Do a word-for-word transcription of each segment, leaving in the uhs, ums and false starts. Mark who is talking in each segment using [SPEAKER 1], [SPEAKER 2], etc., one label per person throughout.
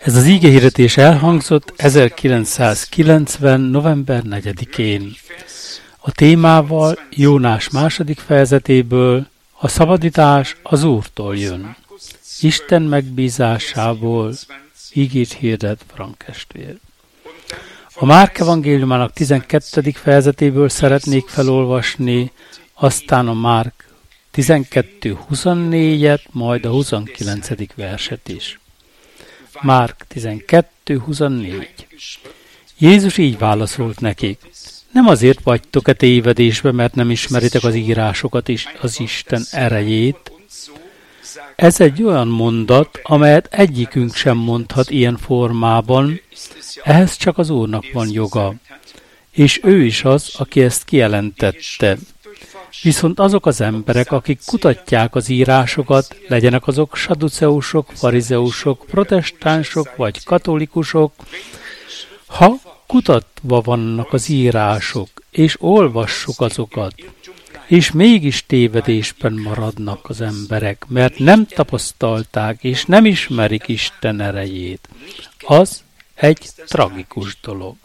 [SPEAKER 1] Ez az ígehirdetés elhangzott ezerkilencszázkilencven. november negyedikén. A témával Jónás második fejezetéből a szabadítás az Úrtól jön. Isten megbízásából ígét hirdet Frank testvér. A Márk evangéliumának tizenkettedik fejezetéből szeretnék felolvasni, aztán a Márk tizenkettő huszonnégyet, majd a huszonkilencedik verset is. Márk tizenkettő huszonnégy. Jézus így válaszolt nekik: nem azért vagytok-e tévedésbe, mert nem ismeritek az írásokat és az Isten erejét. Ez egy olyan mondat, amelyet egyikünk sem mondhat ilyen formában, ehhez csak az Úrnak van joga. És ő is az, aki ezt kijelentette. Viszont azok az emberek, akik kutatják az írásokat, legyenek azok saduceusok, farizeusok, protestánsok vagy katolikusok, ha kutatva vannak az írások, és olvassuk azokat, és mégis tévedésben maradnak az emberek, mert nem tapasztalták és nem ismerik Isten erejét, az egy tragikus dolog.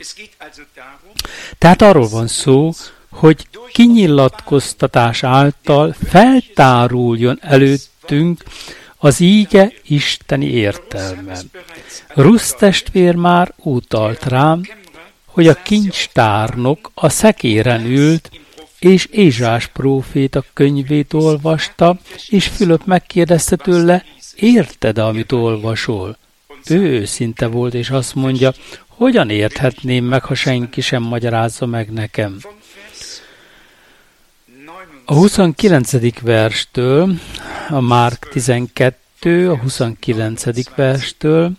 [SPEAKER 1] Tehát arról van szó, hogy kinyilatkoztatás által feltáruljon előttünk az íge isteni értelme. Rusz testvér már utalt rám, hogy a kincstárnok a szekéren ült, és Ézsás próféta könyvét olvasta, és Fülöp megkérdezte tőle: érted-e, amit olvasol? Ő őszinte volt, és azt mondja: hogyan érthetném meg, ha senki sem magyarázza meg nekem? A huszonkilencedik verstől, a Márk tizenkettő, a huszonkilencedik verstől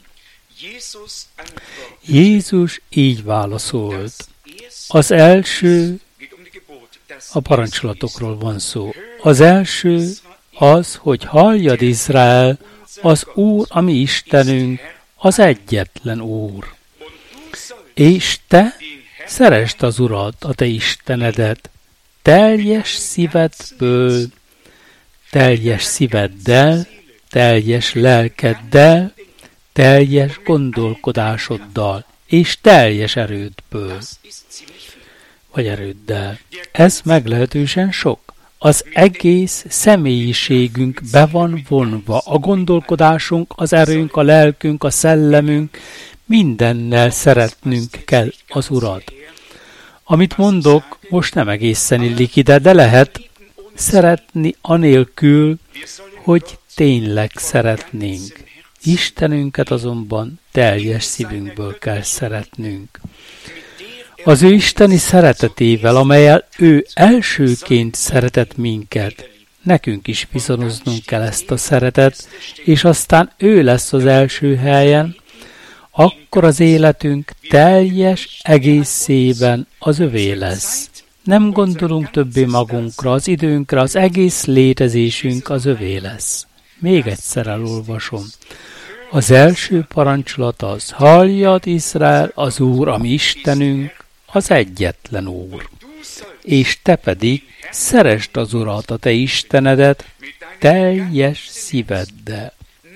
[SPEAKER 1] Jézus így válaszolt. Az első, a parancsolatokról van szó. Az első az, hogy halljad Izrael, az Úr, a mi Istenünk, az egyetlen Úr. És te szeresd az Urat, a te Istenedet, teljes szívedből, teljes szíveddel, teljes lelkeddel, teljes gondolkodásoddal, és teljes erődből, vagy erőddel. Ez meglehetősen sok. Az egész személyiségünk be van vonva, a gondolkodásunk, az erőnk, a lelkünk, a szellemünk, mindennel szeretnünk kell az Urat. Amit mondok, most nem egészen illik ide, de lehet szeretni anélkül, hogy tényleg szeretnénk. Istenünket azonban teljes szívünkből kell szeretnünk. Az ő isteni szeretetével, amellyel ő elsőként szeretett minket, nekünk is viszonoznunk kell ezt a szeretet, és aztán ő lesz az első helyen, akkor az életünk teljes egészében az övé lesz. Nem gondolunk többé magunkra, az időnkre, az egész létezésünk az övé lesz. Még egyszer elolvasom. Az első parancsolat az: halljad Izrael, az Úr, a mi Istenünk, az egyetlen Úr. És te pedig szeresd az Urat, a te Istenedet, teljes szíveddel.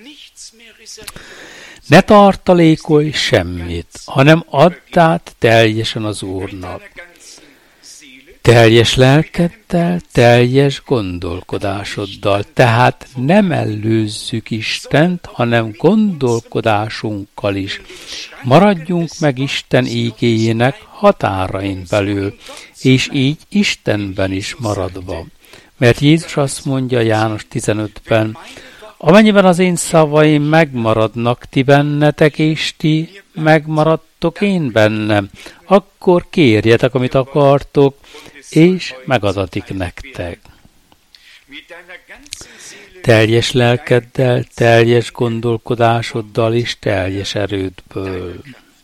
[SPEAKER 1] Ne tartalékolj semmit, hanem add át teljesen az Úrnak. Teljes lelkeddel, teljes gondolkodásoddal. Tehát nem mellőzzük Istent, hanem gondolkodásunkkal is. Maradjunk meg Isten ígéjének határain belül, és így Istenben is maradva. Mert Jézus azt mondja János tizenötben: amennyiben az én szavaim megmaradnak ti bennetek, és ti megmaradtok én bennem, akkor kérjetek, amit akartok, és megadatik nektek. Teljes lelkeddel, teljes gondolkodásoddal és teljes erődből.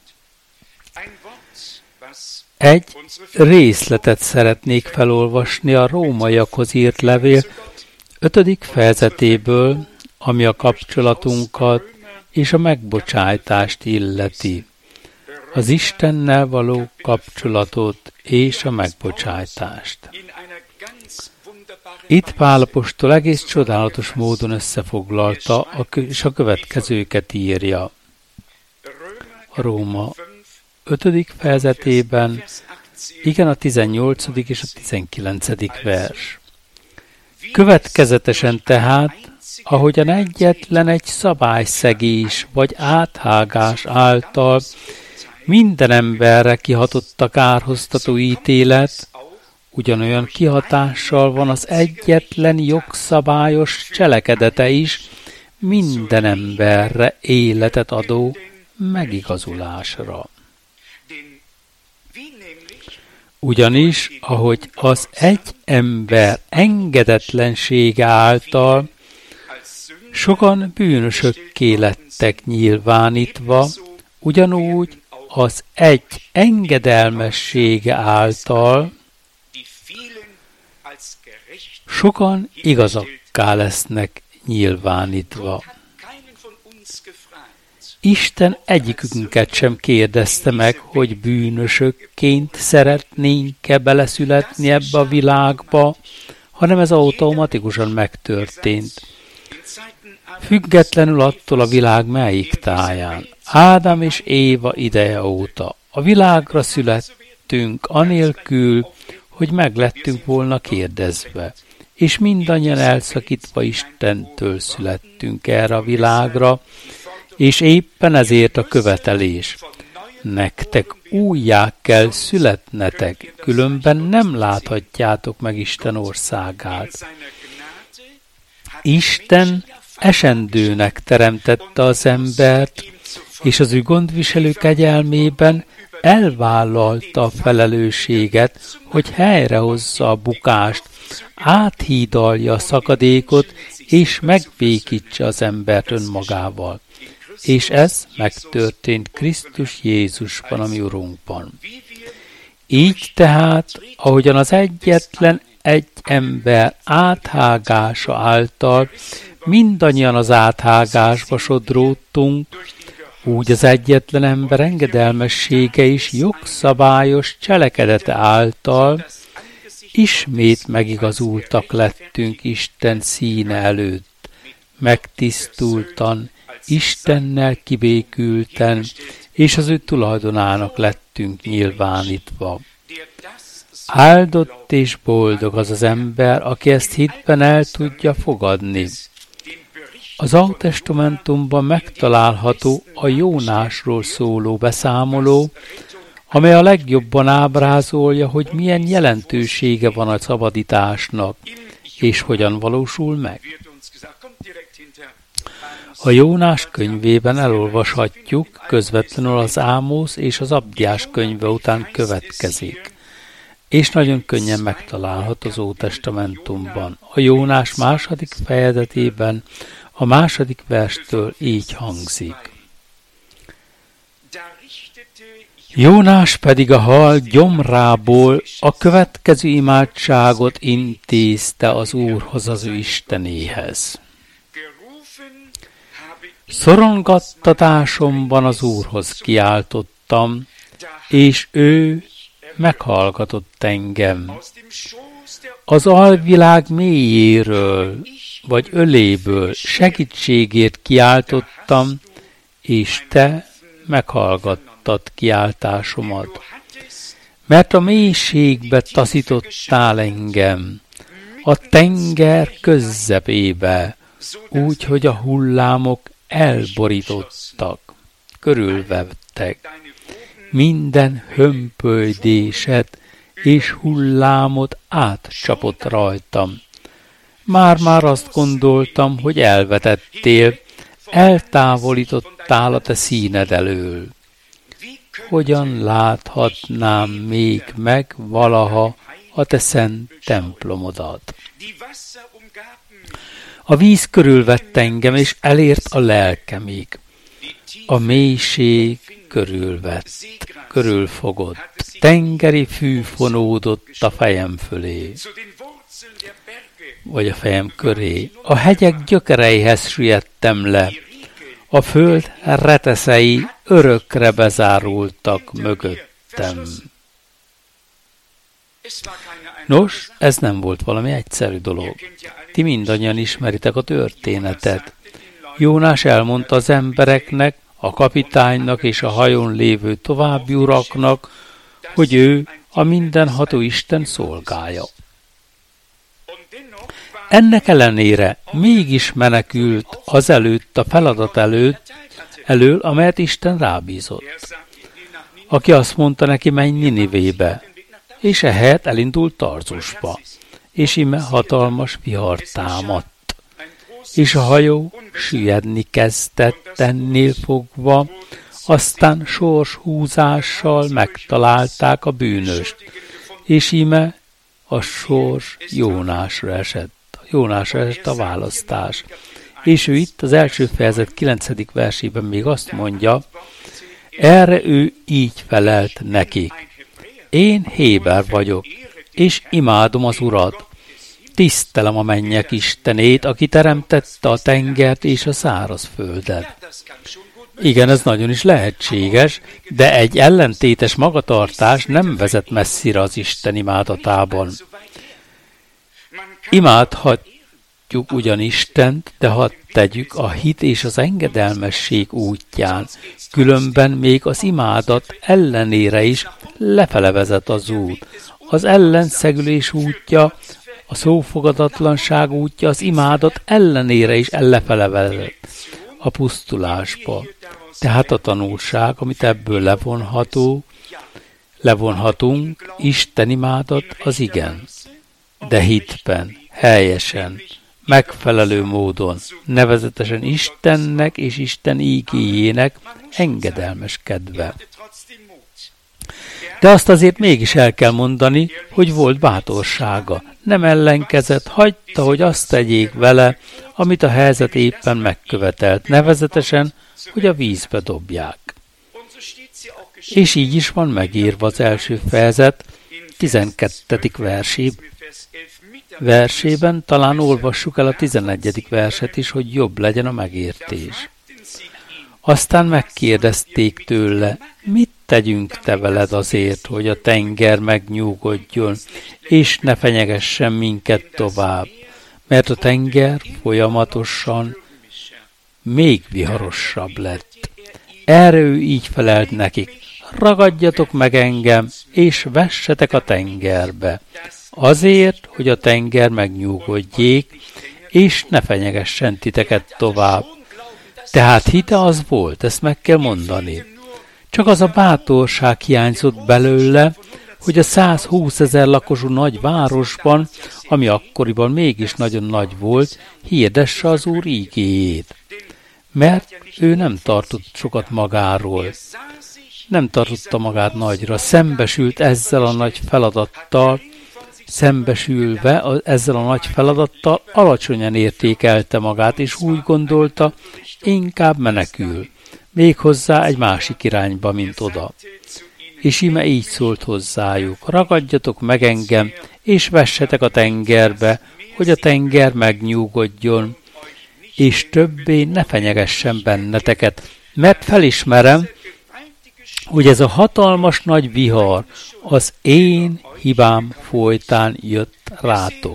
[SPEAKER 1] Egy részletet szeretnék felolvasni a rómaiakhoz írt levél ötödik fejezetéből, ami a kapcsolatunkat és a megbocsájtást illeti. Az Istennel való kapcsolatot és a megbocsájtást. Itt Pál apostol egész csodálatos módon összefoglalta, és a következőket írja. a Róma ötödik fejezetében, igen, a tizennyolcadik és a tizenkilencedik vers. Következetesen tehát, ahogyan egyetlen egy szabályszegés vagy áthágás által minden emberre kihatott a kárhoztató ítélet, ugyanolyan kihatással van az egyetlen jogszabályos cselekedete is minden emberre életet adó megigazulásra. Ugyanis, ahogy az egy ember engedetlensége által sokan bűnösökké lettek nyilvánítva, ugyanúgy az egy engedelmessége által sokan igazakká lesznek nyilvánítva. Isten egyikünket sem kérdezte meg, hogy bűnösökként szeretnénk-e beleszületni ebbe a világba, hanem ez automatikusan megtörtént. Függetlenül attól a világ melyik táján. Ádám és Éva ideje óta a világra születtünk anélkül, hogy meglettünk volna kérdezve, és mindannyian elszakítva Istentől születtünk erre a világra, és éppen ezért a követelés. Nektek újjá kell születnetek, különben nem láthatjátok meg Isten országát. Isten esendőnek teremtette az embert, és az ő gondviselő kegyelmében elvállalta a felelősséget, hogy helyrehozza a bukást, áthídalja a szakadékot, és megvékítse az embert önmagával. És ez megtörtént Krisztus Jézusban, a mi Urunkban. Így tehát, ahogyan az egyetlen egy ember áthágása által mindannyian az áthágásba sodródtunk, úgy az egyetlen ember engedelmessége is jogszabályos cselekedete által ismét megigazultak lettünk Isten színe előtt, megtisztultan, Istennel kibékülten, és az ő tulajdonának lettünk nyilvánítva. Áldott és boldog az az ember, aki ezt hitben el tudja fogadni. Az Ótestamentumban megtalálható a Jónásról szóló beszámoló, amely a legjobban ábrázolja, hogy milyen jelentősége van a szabadításnak, és hogyan valósul meg. A Jónás könyvében elolvashatjuk, közvetlenül az Ámosz és az Abdiás könyve után következik, és nagyon könnyen megtalálható az Ótestamentumban. A Jónás második fejezetében a második verstől így hangzik. Jónás pedig a hal gyomrából a következő imádságot intézte az Úrhoz, az ő Istenéhez. Szorongattatásomban az Úrhoz kiáltottam, és ő meghallgatott engem. Az alvilág mélyéről, vagy öléből segítségért kiáltottam, és te meghallgattad kiáltásomat. Mert a mélységbe taszítottál engem, a tenger közzepébe, úgy, hogy a hullámok elborítottak, körülvettek. Minden hömpölydéset és hullámot átcsapott rajtam. Már-már azt gondoltam, hogy elvetettél, eltávolítottál a te színed elől. Hogyan láthatnám még meg valaha a te szent templomodat? A víz körülvett engem, és elért a lelkemig. A mélység körülvett, körülfogott, tengeri fű fonódott a fejem fölé, vagy a fejem köré. A hegyek gyökereihez süllyedtem le, a föld reteszei örökre bezárultak mögöttem. Nos, ez nem volt valami egyszerű dolog. Ti mindannyian ismeritek a történetet. Jónás elmondta az embereknek, a kapitánynak és a hajón lévő további uraknak, hogy ő a mindenható Isten szolgája. Ennek ellenére mégis menekült azelőtt a feladat előtt, elől, amelyet Isten rábízott. Aki azt mondta neki, menj Ninivébe, és ehelyett elindult Tarzusba, és ime hatalmas vihar támadt, és a hajó süllyedni kezdett ennél fogva, aztán sorshúzással megtalálták a bűnöst, és ime a sors Jónásra esett. Jónásra esett a választás. És ő itt az első fejezet kilencedik versében még azt mondja, erre ő így felelt nekik. Én héber vagyok, és imádom az Urat. Tisztelem a mennyek Istenét, aki teremtette a tengert és a szárazföldet. Igen, ez nagyon is lehetséges, de egy ellentétes magatartás nem vezet messzire az Isten imádatában. Imádhatjuk ugyan Istent, de hadd tegyük a hit és az engedelmesség útján, különben még az imádat ellenére is lefele vezet az út. Az ellenszegülés útja, a szófogadatlanság útja az imádat ellenére is lefele vezet a pusztulásba. Tehát a tanulság, amit ebből levonható, levonhatunk, Isten imádat az igen, de hitben, helyesen, megfelelő módon, nevezetesen Istennek és Isten ígéjének engedelmeskedve. De azt azért mégis el kell mondani, hogy volt bátorsága. Nem ellenkezett, hagyta, hogy azt tegyék vele, amit a helyzet éppen megkövetelt, nevezetesen, hogy a vízbe dobják. És így is van megírva az első fejezet tizenkettedik versében. versében, talán olvassuk el a tizennegyedik verset is, hogy jobb legyen a megértés. Aztán megkérdezték tőle, mit tegyünk te veled azért, hogy a tenger megnyugodjon, és ne fenyegessen minket tovább, mert a tenger folyamatosan még viharosabb lett. Erre ő így felelt nekik, ragadjatok meg engem, és vessetek a tengerbe, azért, hogy a tenger megnyugodjék, és ne fenyegessen titeket tovább. Tehát hite az volt, ezt meg kell mondani. Csak az a bátorság hiányzott belőle, hogy a százhúszezer lakosú nagy városban, ami akkoriban mégis nagyon nagy volt, hirdesse az Úr ígéjét. Mert ő nem tartott sokat magáról. Nem tartotta magát nagyra. Szembesült ezzel a nagy feladattal, szembesülve ezzel a nagy feladattal alacsonyan értékelte magát, és úgy gondolta, inkább menekül, méghozzá egy másik irányba, mint oda. És íme így szólt hozzájuk, ragadjatok meg engem, és vessetek a tengerbe, hogy a tenger megnyugodjon, és többé ne fenyegessen benneteket, mert felismerem, hogy ez a hatalmas nagy vihar az én hibám folytán jött rátok.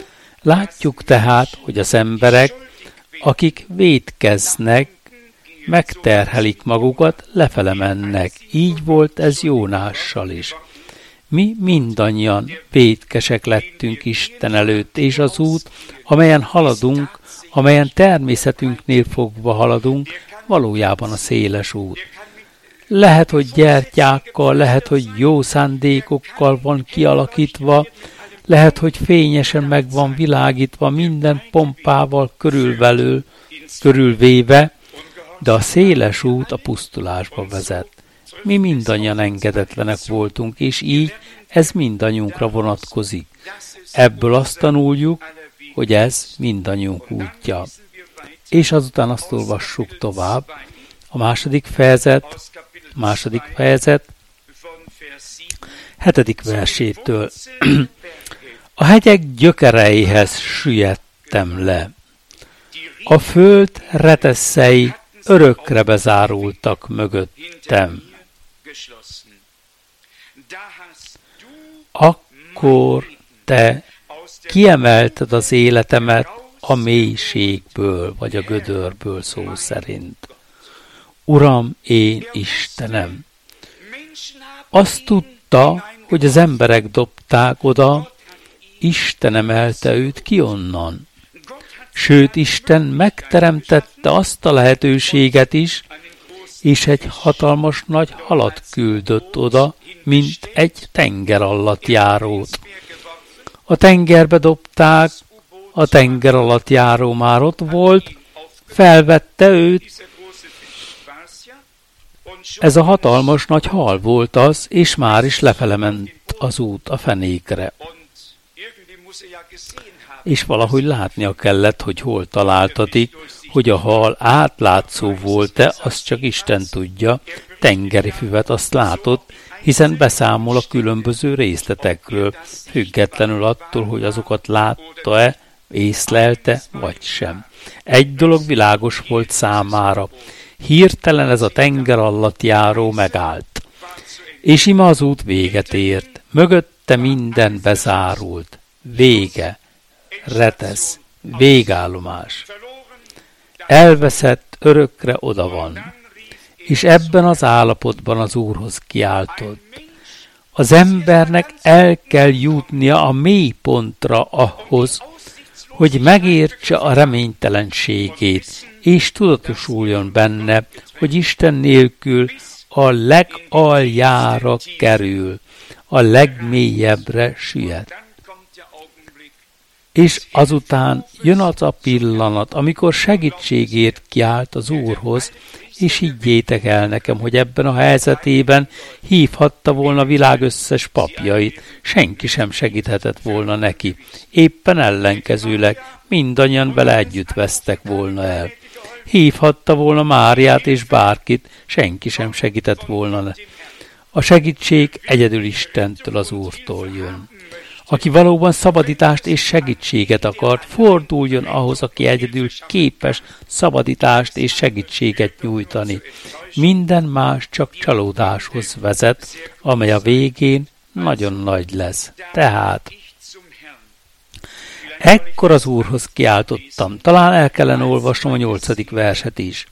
[SPEAKER 1] Látjuk tehát, hogy az emberek, akik vétkeznek, megterhelik magukat, lefele mennek. Így volt ez Jónással is. Mi mindannyian vétkesek lettünk Isten előtt, és az út, amelyen haladunk, amelyen természetünknél fogva haladunk, valójában a széles út. Lehet, hogy gyertyákkal, lehet, hogy jó szándékokkal van kialakítva, lehet, hogy fényesen meg van világítva, minden pompával körülvelül, körülvéve, de a széles út a pusztulásba vezet. Mi mindannyian engedetlenek voltunk, és így ez mindannyiunkra vonatkozik. Ebből azt tanuljuk, hogy ez mindannyiunk útja. És azután azt olvassuk tovább, a második fejezet, második fejezet, hetedik versétől. A hegyek gyökereihez süllyedtem le. A föld retesszei örökre bezárultak mögöttem. Akkor te kiemelted az életemet a mélységből, vagy a gödörből szó szerint. Uram, én Istenem. Azt tudta, hogy az emberek dobták oda, Isten emelte őt ki onnan. Sőt, Isten megteremtette azt a lehetőséget is, és egy hatalmas nagy halat küldött oda, mint egy tenger alatt járót. A tengerbe dobták, a tenger alatt járó már ott volt, felvette őt. Ez a hatalmas nagy hal volt az, és már is lefele ment az út a fenékre. És valahogy látnia kellett, hogy hol találtatik, hogy a hal átlátszó volt-e, azt csak Isten tudja, tengeri füvet azt látott, hiszen beszámol a különböző részletekről, függetlenül attól, hogy azokat látta-e, észlelte, vagy sem. Egy dolog világos volt számára. Hirtelen ez a tenger alatt járó megállt. És ime az út véget ért. Mögötte minden bezárult. Vége. Retesz. Végállomás. Elveszett, örökre oda van. És ebben az állapotban az Úrhoz kiáltott. Az embernek el kell jutnia a mély pontra ahhoz, hogy megértse a reménytelenségét, és tudatosuljon benne, hogy Isten nélkül a legaljára kerül, a legmélyebbre süllyedt. És azután jön az a pillanat, amikor segítségért kiált az Úrhoz, és higgyétek el nekem, hogy ebben a helyzetében hívhatta volna a világ összes papjait, senki sem segíthetett volna neki. Éppen ellenkezőleg mindannyian vele együtt vesztek volna el. Hívhatta volna Máriát és bárkit, senki sem segített volna. A segítség egyedül Istentől, az Úrtól jön. Aki valóban szabadítást és segítséget akart, forduljon ahhoz, aki egyedül képes szabadítást és segítséget nyújtani. Minden más csak csalódáshoz vezet, amely a végén nagyon nagy lesz. Tehát ekkor az Úrhoz kiáltottam. Talán el kellene olvasnom a nyolcadik verset is.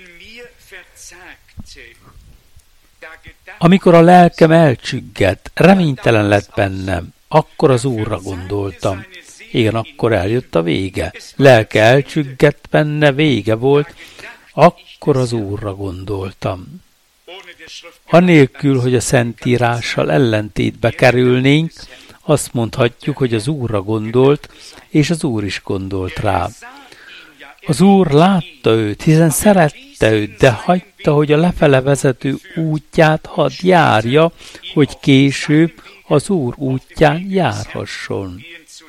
[SPEAKER 1] Amikor a lelkem elcsüggett, reménytelen lett bennem, akkor az Úrra gondoltam. Igen, akkor eljött a vége. Lelke elcsüggett benne, vége volt, akkor az Úrra gondoltam. Anélkül, hogy a Szentírással ellentétbe kerülnénk, azt mondhatjuk, hogy az Úrra gondolt, és az Úr is gondolt rá. Az Úr látta őt, hiszen szerette őt, de hagyta, hogy a lefele vezető útját hadd járja, hogy később az Úr útján járhasson,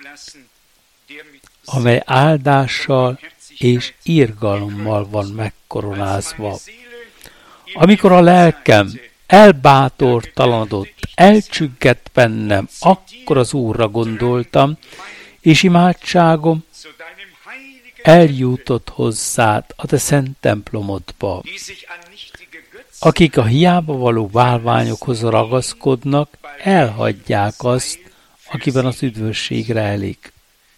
[SPEAKER 1] amely áldással és irgalommal van megkoronázva. Amikor a lelkem elbátortalanodott, elcsüggett bennem, akkor az Úrra gondoltam, és imádságom eljutott hozzád a te szent templomodba. Akik a hiába való bálványokhoz ragaszkodnak, elhagyják azt, akiben az üdvösség rejlik.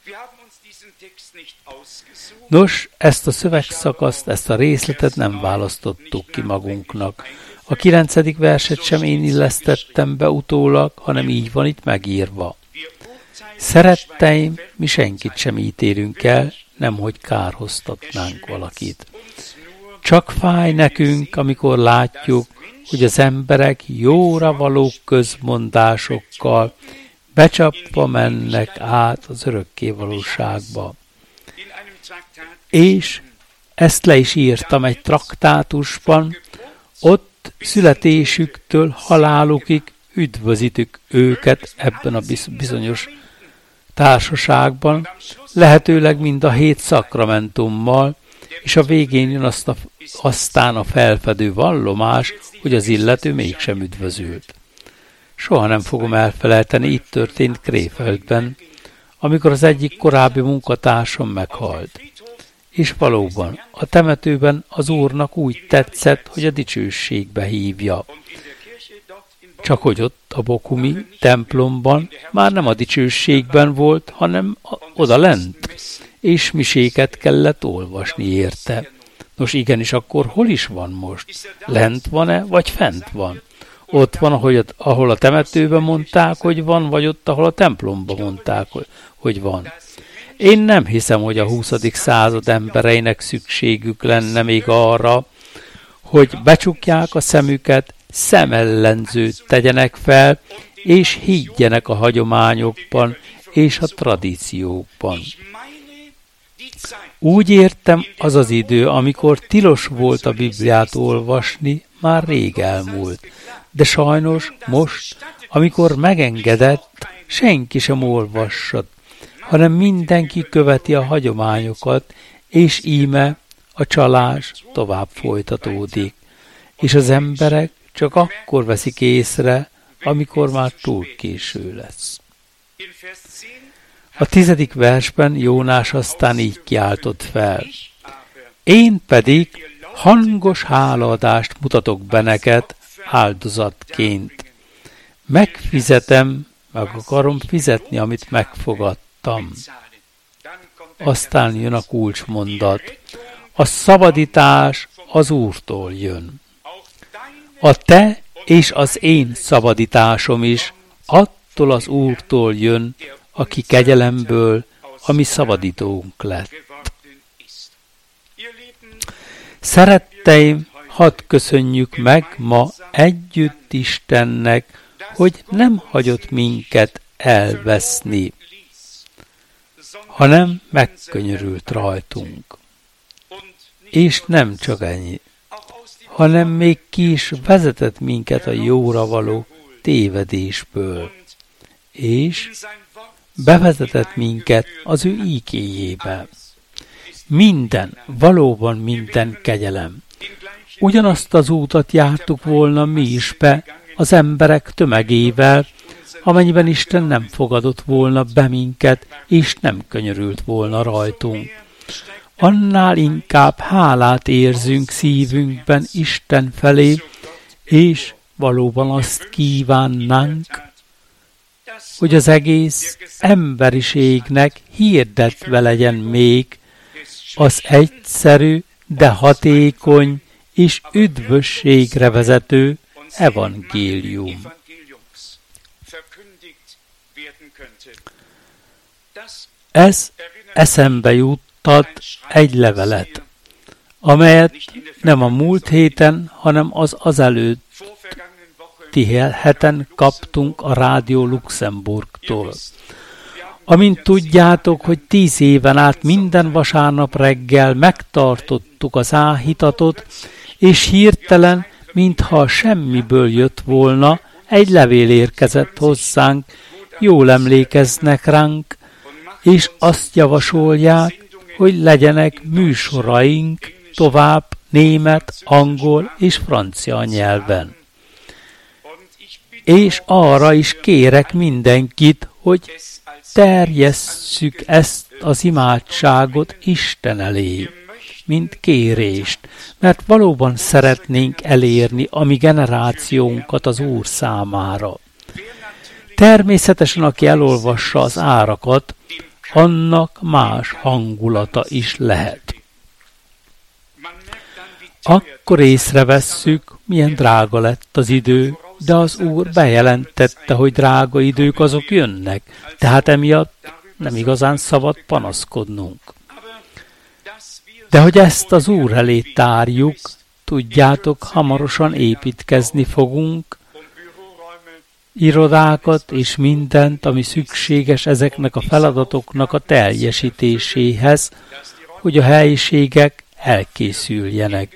[SPEAKER 1] Nos, ezt a szövegszakaszt, ezt a részletet nem választottuk ki magunknak. A kilencedik verset sem én illesztettem be utólag, hanem így van itt megírva. Szeretteim, mi senkit sem ítélünk el, nemhogy kárhoztatnánk valakit. Csak fáj nekünk, amikor látjuk, hogy az emberek jóra való közmondásokkal becsapva mennek át az örökké valóságba. És ezt le is írtam egy traktátusban, ott születésüktől halálukig üdvözítük őket ebben a bizonyos társaságban, lehetőleg mind a hét szakramentummal, és a végén jön azt a, aztán a felfedő vallomás, hogy az illető mégsem üdvözült. Soha nem fogom elfelejteni, itt történt Krefeld-ben, amikor az egyik korábbi munkatársam meghalt. És valóban, a temetőben az Úrnak úgy tetszett, hogy a dicsőségbe hívja. Csak hogy ott a Bokumi templomban már nem a dicsőségben volt, hanem oda lent, és miséket kellett olvasni érte. Nos igenis, akkor hol is van most? Lent van-e, vagy fent van? Ott van, ahol, ahol a temetőben mondták, hogy van, vagy ott, ahol a templomban mondták, hogy van. Én nem hiszem, hogy a huszadik század embereinek szükségük lenne még arra, hogy becsukják a szemüket, szemellenzőt tegyenek fel, és higgyenek a hagyományokban és a tradíciókban. Úgy értem, az az idő, amikor tilos volt a Bibliát olvasni, már rég elmúlt. De sajnos most, amikor megengedett, senki sem olvassa, hanem mindenki követi a hagyományokat, és íme a csalás tovább folytatódik. És az emberek csak akkor veszik észre, amikor már túl késő lesz. A tizedik versben Jónás aztán így kiáltott fel. Én pedig hangos hálaadást mutatok be neked áldozatként. Megfizetem, meg akarom fizetni, amit megfogadtam. Aztán jön a kulcsmondat. A szabadítás az Úrtól jön. A te és az én szabadításom is attól az Úrtól jön, aki kegyelemből a mi szabadítónk lett. Szeretteim, hadd köszönjük meg ma együtt Istennek, hogy nem hagyott minket elveszni, hanem megkönyörült rajtunk. És nem csak ennyi, hanem még ki is vezetett minket a jóra való tévedésből, és bevezetett minket az ő ígéjébe. Minden, valóban minden kegyelem. Ugyanazt az útat jártuk volna mi is be az emberek tömegével, amennyiben Isten nem fogadott volna be minket, és nem könyörült volna rajtunk. Annál inkább hálát érzünk szívünkben Isten felé, és valóban azt kívánnánk, hogy az egész emberiségnek hirdetve legyen még az egyszerű, de hatékony és üdvösségre vezető evangélium. Ez eszembe juttat egy levelet, amelyet nem a múlt héten, hanem az azelőtti heten kaptunk a Rádió Luxemburgtól. Amint tudjátok, hogy tíz éven át minden vasárnap reggel megtartottuk az áhítatot, és hirtelen, mintha semmiből jött volna, egy levél érkezett hozzánk, jól emlékeznek ránk, és azt javasolják, hogy legyenek műsoraink tovább német, angol és francia nyelven. És arra is kérek mindenkit, hogy terjesszük ezt az imádságot Isten elé, mint kérést, mert valóban szeretnénk elérni a mi generációnkat az Úr számára. Természetesen, aki elolvassa az árakat, annak más hangulata is lehet. Akkor észrevesszük, milyen drága lett az idő, de az Úr bejelentette, hogy drága idők azok jönnek, tehát emiatt nem igazán szabad panaszkodnunk. De hogy ezt az Úr elé tárjuk, tudjátok, hamarosan építkezni fogunk, irodákat és mindent, ami szükséges ezeknek a feladatoknak a teljesítéséhez, hogy a helyiségek elkészüljenek.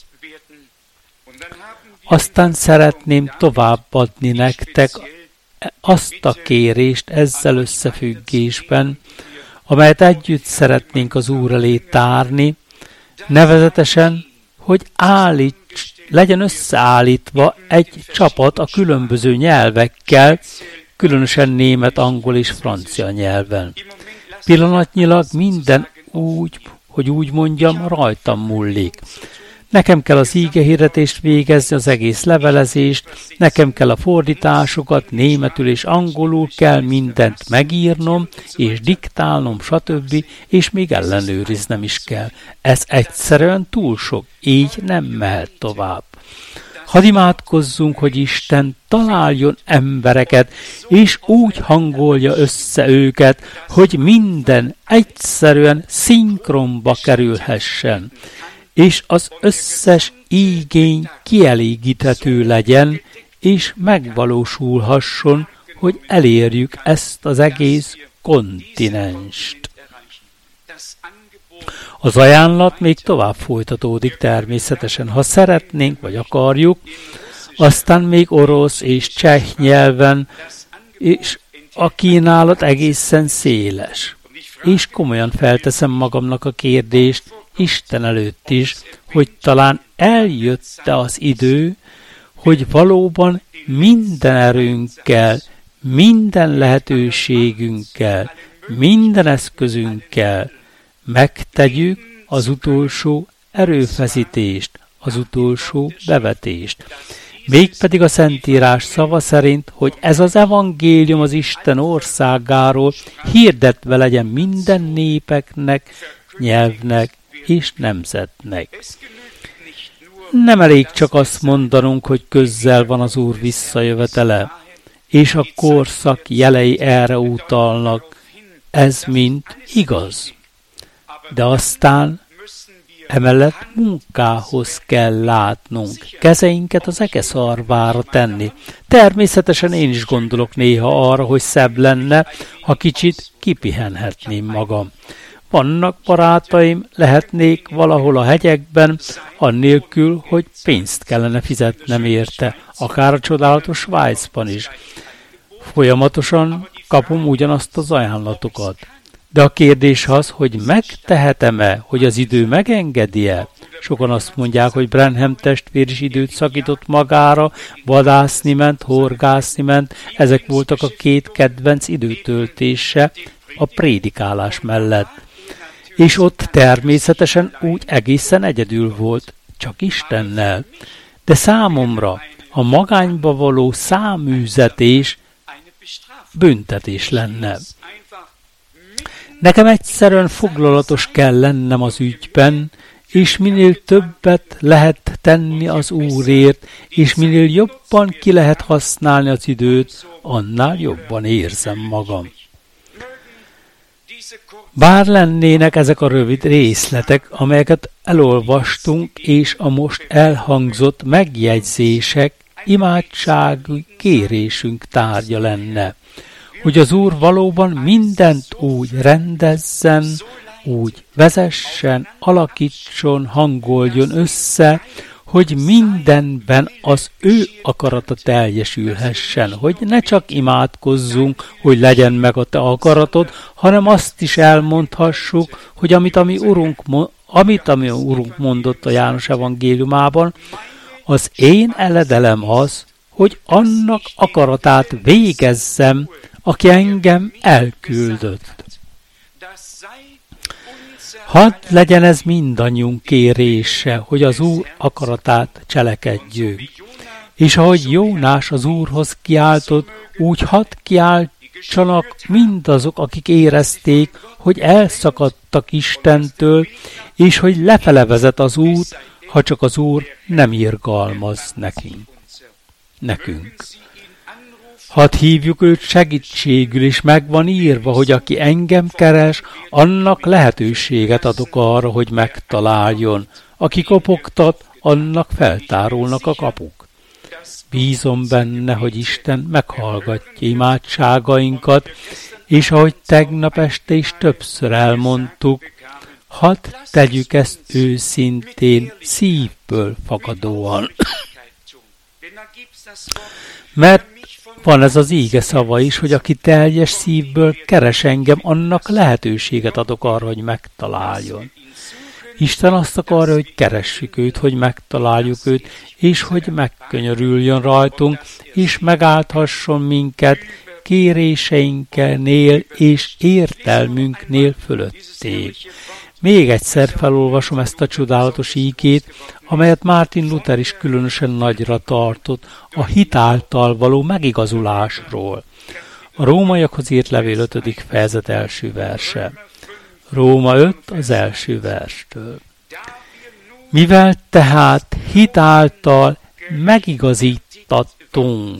[SPEAKER 1] Aztán szeretném továbbadni nektek azt a kérést ezzel összefüggésben, amelyet együtt szeretnénk az Úr elé tárni, nevezetesen, hogy állíts, legyen összeállítva egy csapat a különböző nyelvekkel, különösen német, angol és francia nyelven. Pillanatnyilag minden úgy, hogy úgy mondjam, rajtam múlik. Nekem kell az ígehirdetést végezni, az egész levelezést, nekem kell a fordításokat, németül és angolul kell mindent megírnom, és diktálnom, stb., és még ellenőriznem is kell. Ez egyszerűen túl sok, így nem mehet tovább. Hadd imádkozzunk, hogy Isten találjon embereket, és úgy hangolja össze őket, hogy minden egyszerűen szinkronba kerülhessen, és az összes igény kielégíthető legyen, és megvalósulhasson, hogy elérjük ezt az egész kontinenst. Az ajánlat még tovább folytatódik természetesen, ha szeretnénk vagy akarjuk, aztán még orosz és cseh nyelven, és a kínálat egészen széles. És komolyan felteszem magamnak a kérdést, Isten előtt is, hogy talán eljött-e az idő, hogy valóban minden erőnkkel, minden lehetőségünkkel, minden eszközünkkel megtegyük az utolsó erőfeszítést, az utolsó bevetést. Mégpedig a Szentírás szava szerint, hogy ez az evangélium az Isten országáról hirdetve legyen minden népeknek, nyelvnek és nemzetnek. Nem elég csak azt mondanunk, hogy közzel van az Úr visszajövetele, és a korszak jelei erre utalnak. Ez mind igaz. De aztán emellett munkához kell látnunk, kezeinket az eke szarvára tenni. Természetesen én is gondolok néha arra, hogy szebb lenne, ha kicsit kipihenhetném magam. Vannak barátaim, lehetnék valahol a hegyekben, annélkül, hogy pénzt kellene fizetnem érte, akár a csodálatos Svájcban is. Folyamatosan kapom ugyanazt az ajánlatokat. De a kérdés az, hogy megtehetem-e, hogy az idő megengedi-e? Sokan azt mondják, hogy Branham testvér is időt szakított magára, vadászni ment, horgászni ment, ezek voltak a két kedvenc időtöltése a prédikálás mellett. És ott természetesen úgy egészen egyedül volt, csak Istennel. De számomra a magányba való száműzetés büntetés lenne. Nekem egyszerűen foglalatos kell lennem az ügyben, és minél többet lehet tenni az Úrért, és minél jobban ki lehet használni az időt, annál jobban érzem magam. Bár lennének ezek a rövid részletek, amelyeket elolvastunk, és a most elhangzott megjegyzések imádsági kérésünk tárgya lenne, hogy az Úr valóban mindent úgy rendezzen, úgy vezessen, alakítson, hangoljon össze, hogy mindenben az ő akarata teljesülhessen, hogy ne csak imádkozzunk, hogy legyen meg a te akaratod, hanem azt is elmondhassuk, hogy amit a mi Urunk, amit a mi Urunk mondott a János evangéliumában, az én eledelem az, hogy annak akaratát végezzem, aki engem elküldött. Hadd legyen ez mindannyiunk kérése, hogy az Úr akaratát cselekedjünk. És ahogy Jónás az Úrhoz kiáltott, úgy hadd kiáltsanak mindazok, akik érezték, hogy elszakadtak Istentől, és hogy lefele vezet az út, ha csak az Úr nem irgalmaz nekünk. nekünk. Hadd hívjuk őt segítségül, és meg van írva, hogy aki engem keres, annak lehetőséget adok arra, hogy megtaláljon. Aki kopogtat, annak feltárulnak a kapuk. Bízom benne, hogy Isten meghallgatja imádságainkat, és ahogy tegnap este is többször elmondtuk, hadd tegyük ezt őszintén, szívből fakadóan. Mert van ez az íge szava is, hogy aki teljes szívből keres engem, annak lehetőséget adok arra, hogy megtaláljon. Isten azt akarja, hogy keressük őt, hogy megtaláljuk őt, és hogy megkönyörüljön rajtunk, és megálthasson minket kéréseinknél és értelmünknél fölötté. Még egyszer felolvasom ezt a csodálatos ígét, amelyet Martin Luther is különösen nagyra tartott, a hit által való megigazulásról. A Rómaiakhoz írt levél ötödik fejezet első verse. Róma öt az első verstől. Mivel tehát hit által megigazítattunk,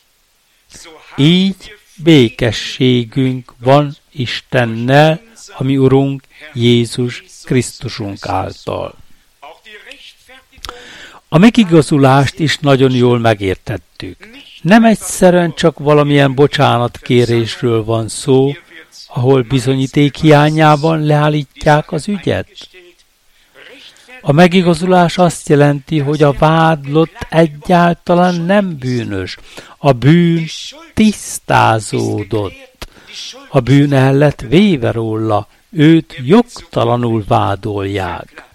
[SPEAKER 1] így békességünk van Istennel, a mi Urunk Jézus Krisztusunk által. A megigazulást is nagyon jól megértettük. Nem egyszerűen csak valamilyen bocsánatkérésről van szó, ahol bizonyíték hiányában leállítják az ügyet. A megigazulás azt jelenti, hogy a vádlott egyáltalán nem bűnös. A bűn tisztázódott. A bűn el lett véve róla, őt jogtalanul vádolják.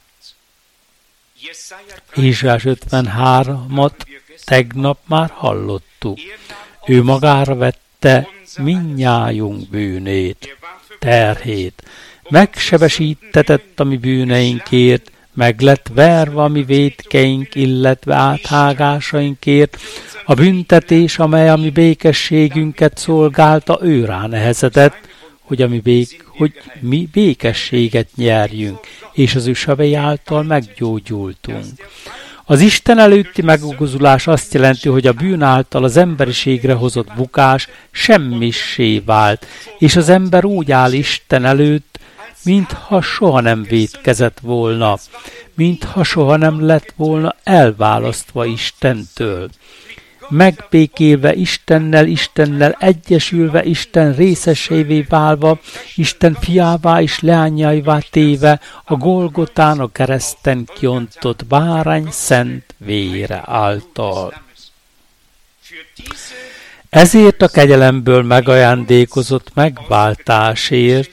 [SPEAKER 1] Ézsaiás ötvenhármat tegnap már hallottuk. Ő magára vette mindnyájunk bűnét, terhét. Megsebesítetett a mi bűneinkért, meg lett verve a mi vétkeink, illetve áthágásainkért. A büntetés, amely a mi békességünket szolgálta, ő rá nehezedett, hogy, a mi, bék, hogy mi békességet nyerjünk, és az ő savai által meggyógyultunk. Az Isten előtti megugazulás azt jelenti, hogy a bűn által az emberiségre hozott bukás semmissé vált, és az ember úgy áll Isten előtt, mintha soha nem vétkezett volna, mintha soha nem lett volna elválasztva Istentől. Megbékélve Istennel, Istennel egyesülve, Isten részesévé válva, Isten fiává és leányaivá téve, a Golgotán a kereszten kiontott bárány szent vére által. Ezért a kegyelemből megajándékozott megváltásért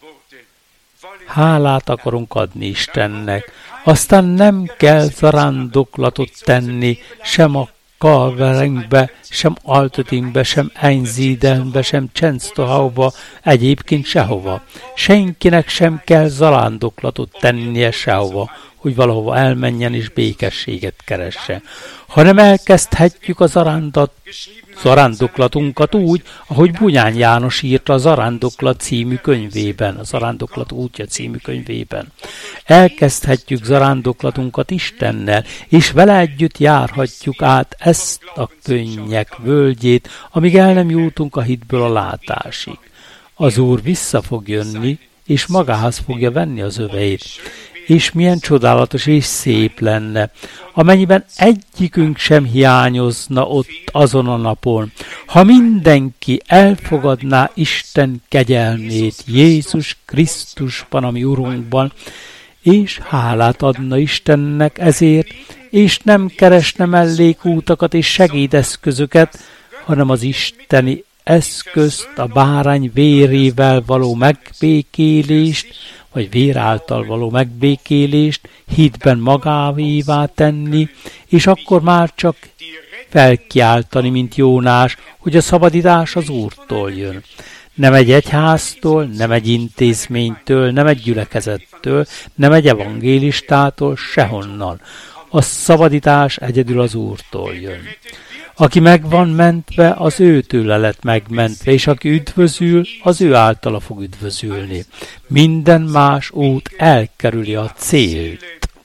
[SPEAKER 1] hálát akarunk adni Istennek. Aztán nem kell zarándoklatot tenni, sem a Kalverenkbe, sem Altötingbe, sem Einsiedelnbe, sem Csenstohauba, egyébként sehova. Senkinek sem kell zarándoklatot tennie sehova, hogy valahova elmenjen és békességet keresse. Hanem elkezdhetjük a zarándat, zarándoklatunkat úgy, ahogy Bunyán János írta a Zarándoklat című könyvében, a Zarándoklat útja című könyvében. Elkezdhetjük zarándoklatunkat Istennel, és vele együtt járhatjuk át ezt a könnyek völgyét, amíg el nem jutunk a hitből a látásig. Az Úr vissza fog jönni, és magához fogja venni az öveit. És milyen csodálatos és szép lenne, amennyiben egyikünk sem hiányozna ott azon a napon, ha mindenki elfogadná Isten kegyelmét Jézus Krisztusban, a mi Urunkban, és hálát adna Istennek ezért, és nem keresne mellékútakat és segédeszközöket, hanem az isteni eszközt, a bárány vérével való megbékélést, vagy vér által való megbékélést hitben magávévá tenni, és akkor már csak felkiáltani, mint Jónás, hogy a szabadítás az Úrtól jön. Nem egy egyháztól, nem egy intézménytől, nem egy gyülekezettől, nem egy evangélistától, sehonnan. A szabadítás egyedül az Úrtól jön. Aki meg van mentve, az őtőle lett megmentve, és aki üdvözül, az ő általa fog üdvözülni. Minden más út elkerüli a célt.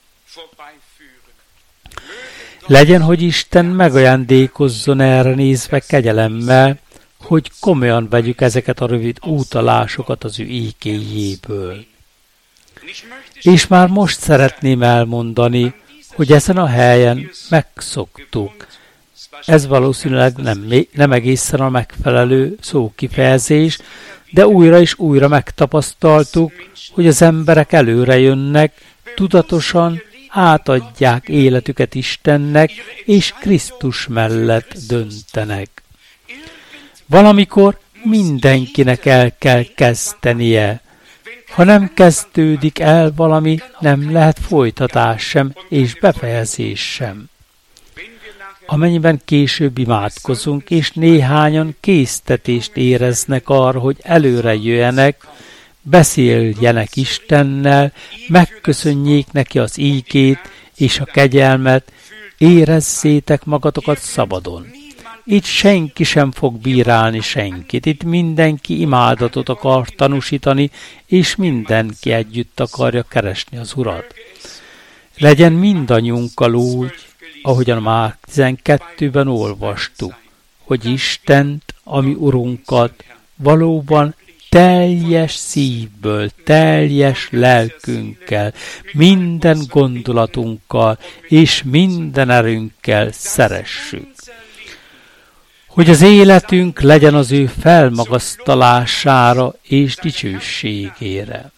[SPEAKER 1] Legyen, hogy Isten megajándékozzon erre nézve kegyelemmel, hogy komolyan vegyük ezeket a rövid útalásokat az ő ígéjéből. És már most szeretném elmondani, hogy ezen a helyen megszoktuk. Ez valószínűleg nem, nem egészen a megfelelő szókifejezés, de újra és újra megtapasztaltuk, hogy az emberek előre jönnek, tudatosan átadják életüket Istennek, és Krisztus mellett döntenek. Valamikor mindenkinek el kell kezdenie. Ha nem kezdődik el valami, nem lehet folytatás sem, és befejezés sem. Amennyiben később imádkozunk, és néhányan késztetést éreznek arra, hogy előre jöjjenek, beszéljenek Istennel, megköszönjék neki az ígét és a kegyelmet, érezzétek magatokat szabadon. Itt senki sem fog bírálni senkit, itt mindenki imádatot akar tanúsítani, és mindenki együtt akarja keresni az Urat. Legyen mindannyiunkkal úgy, ahogyan már tizenkettőben olvastuk, hogy Istent, ami Urunkat valóban teljes szívből, teljes lelkünkkel, minden gondolatunkkal és minden erőnkkel szeressük. Hogy az életünk legyen az ő felmagasztalására és dicsőségére.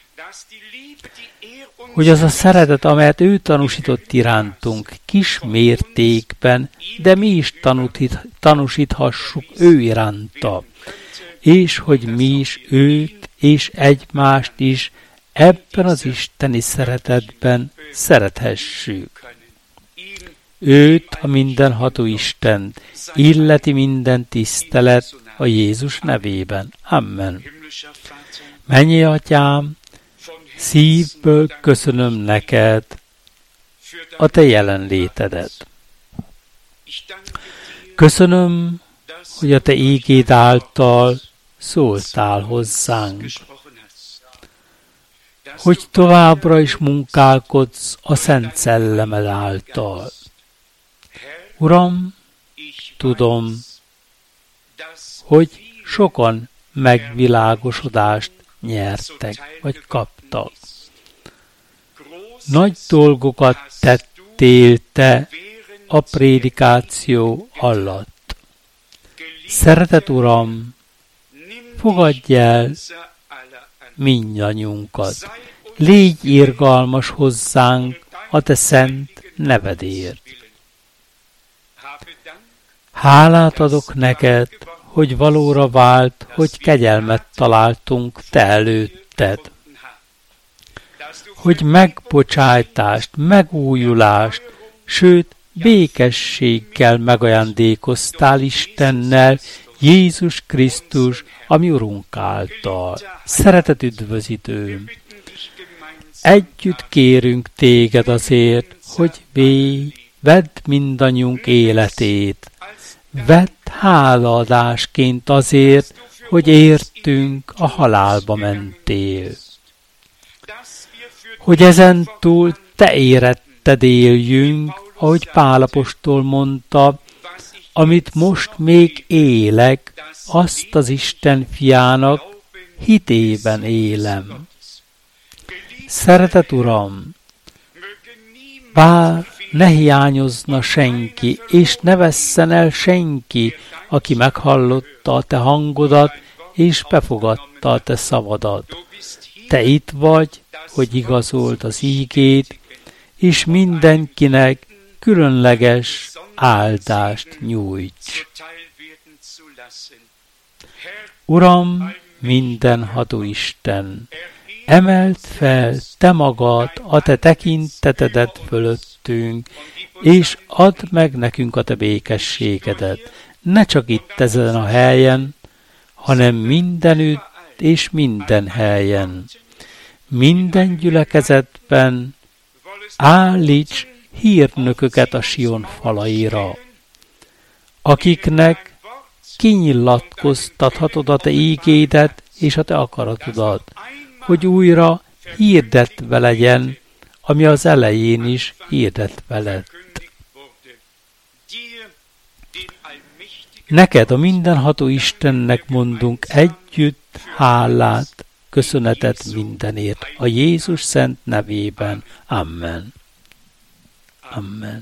[SPEAKER 1] Hogy az a szeretet, amelyet ő tanúsított irántunk, kis mértékben, de mi is tanúsíthassuk ő iránta, és hogy mi is őt és egymást is ebben az isteni szeretetben szerethessük. Őt, a mindenható Istent, illeti minden tisztelet a Jézus nevében. Amen. Mennyei Atyám, szívből köszönöm neked a te jelenlétedet. Köszönöm, hogy a te ígéd által szóltál hozzánk, hogy továbbra is munkálkodsz a Szent Szellemed által. Uram, tudom, hogy sokan megvilágosodást nyertek, vagy kaptak. Nagy dolgokat tettél te a prédikáció alatt. Szeretett Uram, fogadj el mindannyiunkat. Légy irgalmas hozzánk a te szent nevedért. Hálát adok neked, hogy valóra vált, hogy kegyelmet találtunk te előtted. Hogy megbocsájtást, megújulást, sőt, békességgel megajándékoztál Istennel, Jézus Krisztus, a mi Urunk által. Szeretett üdvözítőm! Együtt kérünk téged azért, hogy véj, vedd mindannyiunk életét. Vedd hálaadásként azért, hogy értünk a halálba mentél. Hogy ezentúl te éretted éljünk, ahogy Pál apostol mondta, amit most még élek, azt az Isten fiának hitében élem. Szeretett Uram, bár ne hiányozna senki, és ne vesszen el senki, aki meghallotta a te hangodat, és befogadta a te szavadat. Te itt vagy, hogy igazold az ígét, és mindenkinek különleges áldást nyújts. Uram, mindenható Isten, emeld fel te magad a te tekintetedet fölöttünk, és add meg nekünk a te békességedet, ne csak itt ezen a helyen, hanem mindenütt és minden helyen. Minden gyülekezetben állíts hírnököket a Sion falaira, akiknek kinyilatkoztathatod a te ígédet és a te akaratodat, hogy újra hirdetve legyen, ami az elején is hirdetve lett. Neked, a mindenható Istennek mondunk együtt hálát, köszönetet mindenért, a Jézus szent nevében. Amen. Amen.